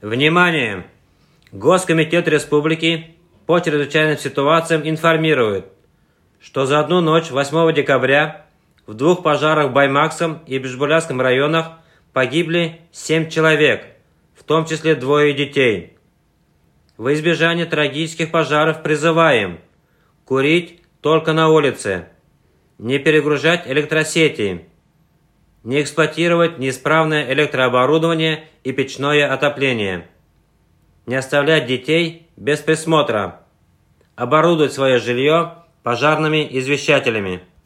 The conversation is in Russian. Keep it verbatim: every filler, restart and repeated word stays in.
Внимание! Госкомитет Республики по чрезвычайным ситуациям информирует, что за одну ночь восьмого декабря в двух пожарах в Баймакском и Бишбулякском районах погибли семь человек, в том числе двое детей. Во избежание трагических пожаров призываем курить только на улице, не перегружать электросети, не эксплуатировать неисправное электрооборудование и печное отопление, не оставлять детей без присмотра, оборудовать свое жилье пожарными извещателями.